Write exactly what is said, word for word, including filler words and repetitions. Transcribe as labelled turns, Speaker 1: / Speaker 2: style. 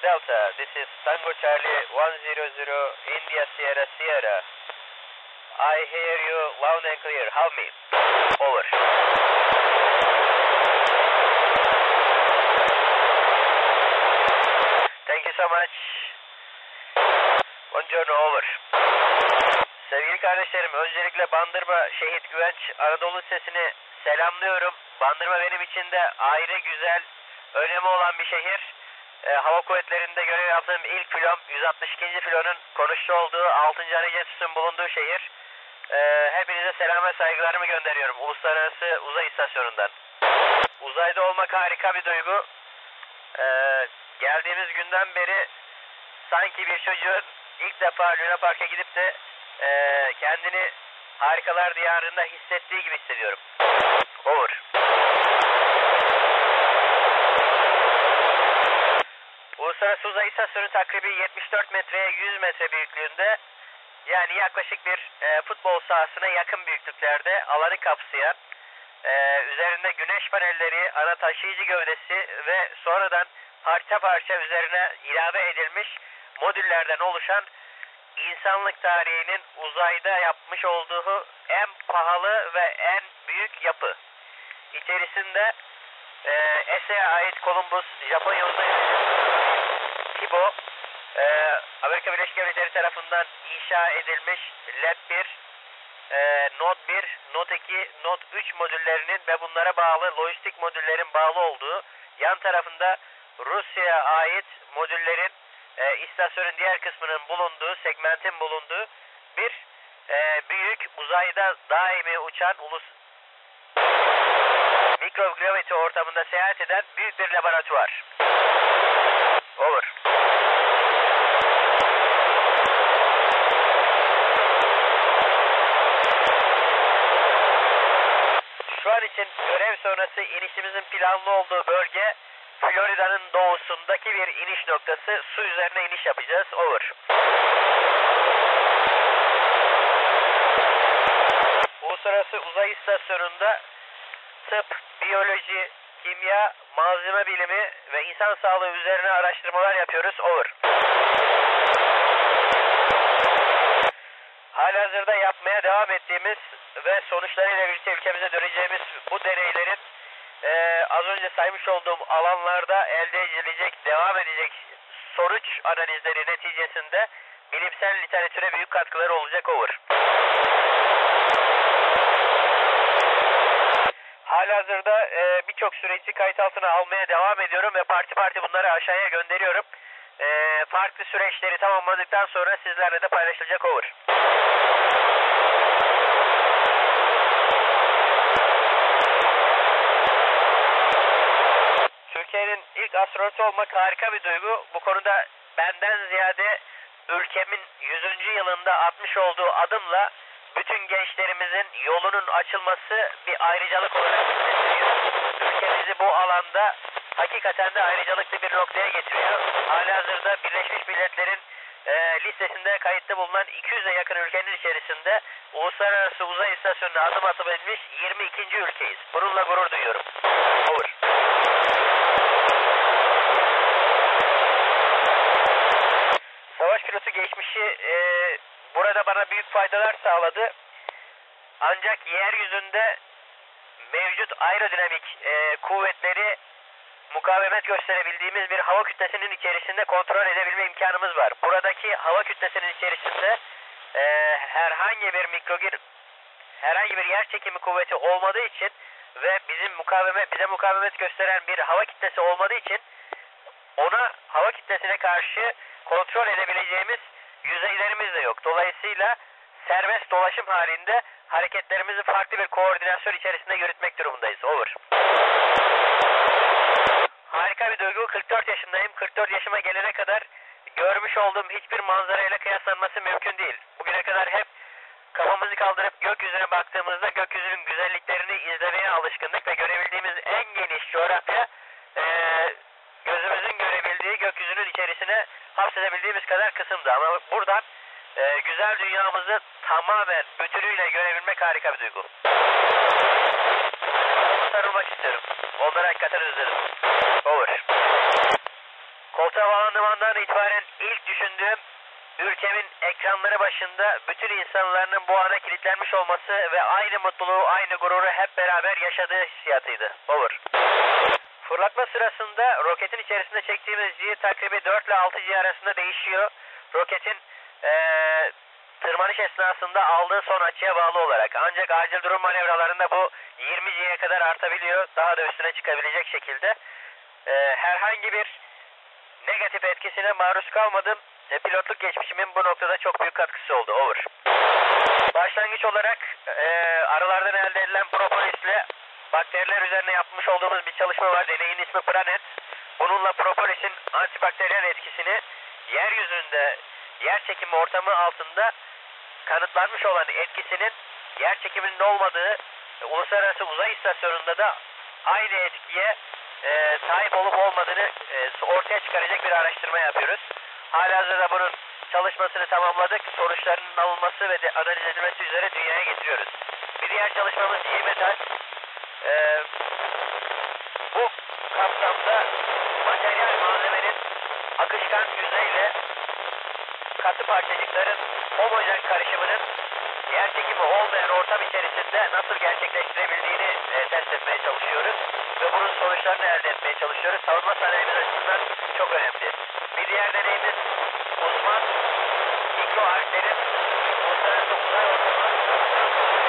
Speaker 1: Delta, this is Tango Charlie one zero zero India Sierra Sierra. I hear you loud and clear. Help me. Over. Thank you so much. Buongiorno, over. Sevgili kardeşlerim, öncelikle Bandırma Şehit Güvenç Anadolu Lisesi'ni selamlıyorum. Bandırma benim için de ayrı güzel, önemi olan bir şehir. E, Hava Kuvvetleri'nde görev yaptığım ilk filom, yüz altmış ikinci filonun konuştuğu olduğu altıncı Anaycasus'un bulunduğu şehir. E, hepinize selam ve saygılarımı gönderiyorum Uluslararası Uzay İstasyonu'ndan. Uzayda olmak harika bir duygu. E, geldiğimiz günden beri sanki bir çocuğun ilk defa Luna Park'a gidip de e, kendini harikalar diyarında hissettiği gibi hissediyorum. Over. Uluslararası Uzay İstasyonu takribi yetmiş dört metreye yüz metre büyüklüğünde, yani yaklaşık bir e, futbol sahasına yakın büyüklüklerde alanı kapsayan, e, üzerinde güneş panelleri, ana taşıyıcı gövdesi ve sonradan parça parça üzerine ilave edilmiş modüllerden oluşan insanlık tarihinin uzayda yapmış olduğu en pahalı ve en büyük yapı. İçerisinde e, E S A'ya ait Columbus, Japonya uzay Kibo, e, Amerika Birleşik Devletleri tarafından inşa edilmiş Lab bir, e, Node bir, Node iki, Node üç modüllerinin ve bunlara bağlı lojistik modüllerin bağlı olduğu, yan tarafında Rusya'ya ait modüllerin e, istasyonun diğer kısmının bulunduğu, segmentin bulunduğu bir e, büyük uzayda daimi uçan ulus mikrogravity ortamında seyahat eden büyük bir laboratuvar. Over. Şu an için görev sonrası inişimizin planlı olduğu bölge Florida'nın doğusundaki bir iniş noktası. Su üzerine iniş yapacağız. Over. Uluslararası Uzay İstasyonu'nda tıp, biyoloji, kimya, malzeme bilimi ve insan sağlığı üzerine araştırmalar yapıyoruz. Over. Halihazırda yapmaya devam ettiğimiz ve sonuçlarıyla birlikte ülkemize döneceğimiz bu deneylerin e, az önce saymış olduğum alanlarda elde edilecek, devam edecek sonuç analizleri neticesinde bilimsel literatüre büyük katkıları olacak. Over. Halihazırda e, birçok süreci kayıt altına almaya devam ediyorum ve parti parti bunları aşağıya gönderiyorum. E, farklı süreçleri tamamladıktan sonra sizlerle de paylaşılacak. Over. Türkiye'nin ilk astronotu olmak harika bir duygu. Bu konuda benden ziyade ülkemin yüzüncü yılında atmış olduğu adımla bütün gençlerimizin yolunun açılması bir ayrıcalık olarak hissettiriyor. Ülkemizi bu alanda hakikaten de ayrıcalıklı bir noktaya getiriyor. Halihazırda Birleşmiş Milletler'in e, listesinde kayıtlı bulunan iki yüze yakın ülkenin içerisinde Uluslararası Uzay İstasyonu'na adım atabilmiş yirmi ikinci ülkeyiz. Bununla gurur duyuyorum. Over. Savaş pilotu geçmişi e, burada bana büyük faydalar sağladı. Ancak yeryüzünde mevcut aerodinamik e, kuvvetleri mukavemet gösterebildiğimiz bir hava kütlesinin içerisinde kontrol edebilme imkanımız var. Buradaki hava kütlesinin içerisinde e, herhangi bir mikrogir, herhangi bir yer çekimi kuvveti olmadığı için ve bizim mukavemet, bize mukavemet gösteren bir hava kütlesi olmadığı için ona, hava kütlesine karşı kontrol edebileceğimiz yüzeylerimiz de yok. Dolayısıyla serbest dolaşım halinde hareketlerimizi farklı bir koordinasyon içerisinde yürütmek durumundayız. Over. Harika bir duygu. kırk dört yaşındayım. kırk dört yaşıma gelene kadar görmüş olduğum hiçbir manzarayla kıyaslanması mümkün değil. Bugüne kadar hep kafamızı kaldırıp gökyüzüne baktığımızda gökyüzünün güzelliklerini izlemeye alışkındık ve görebildiğimiz en geniş coğrafya e, gözümüzün görebildiği gökyüzünün içerisine hapsedebildiğimiz kadar kısımdı. Ama buradan e, güzel dünyamızı tamamen bütünüyle görebilmek harika bir duygu. Sarılmak istiyorum. Onları hakikaten özledim. Over. Koltuğa bağlandığım andan itibaren ilk düşündüğüm ülkemin ekranları başında bütün insanların bu ana kilitlenmiş olması ve aynı mutluluğu, aynı gururu hep beraber yaşadığı hissiyatıydı. Over. Fırlatma sırasında roketin içerisinde çektiğimiz G takribi dört ile altı G arasında değişiyor. Roketin ee, tırmanış esnasında aldığı son açıya bağlı olarak. Ancak acil durum manevralarında bu yirmi G'ye kadar artabiliyor. Daha da üstüne çıkabilecek şekilde. E, herhangi bir negatif etkisine maruz kalmadım. E, pilotluk geçmişimin bu noktada çok büyük katkısı oldu. Over. Başlangıç olarak e, arılardan elde edilen propolisle bakteriler üzerine yapmış olduğumuz bir çalışma var. Deneyin ismi Pranet. Bununla propolisin antibakteriyel etkisini yeryüzünde yer çekimi ortamı altında kanıtlanmış olan etkisinin yer çekiminin olmadığı e, Uluslararası Uzay İstasyonu'nda da aynı etkiye e, sahip olup olmadığını e, ortaya çıkaracak bir araştırma yapıyoruz. Halihazırda bunun çalışmasını tamamladık. Sonuçlarının alınması ve de analiz edilmesi üzere dünyaya getiriyoruz. Bir diğer çalışmamız G-Metal. E, bu kapsamda materyal malzemenin akışkan yüzeyle katı parçacıkların homojen karışımının yer çekimi olmayan ortam içerisinde nasıl gerçekleştirebildiğini e, test etmeye çalışıyoruz. Ve bunun sonuçlarını elde etmeye çalışıyoruz. Savunma sanayimiz açısından çok önemli. Bir diğer deneyimiz uzman mikro harflerin uluslararası uzay ortamı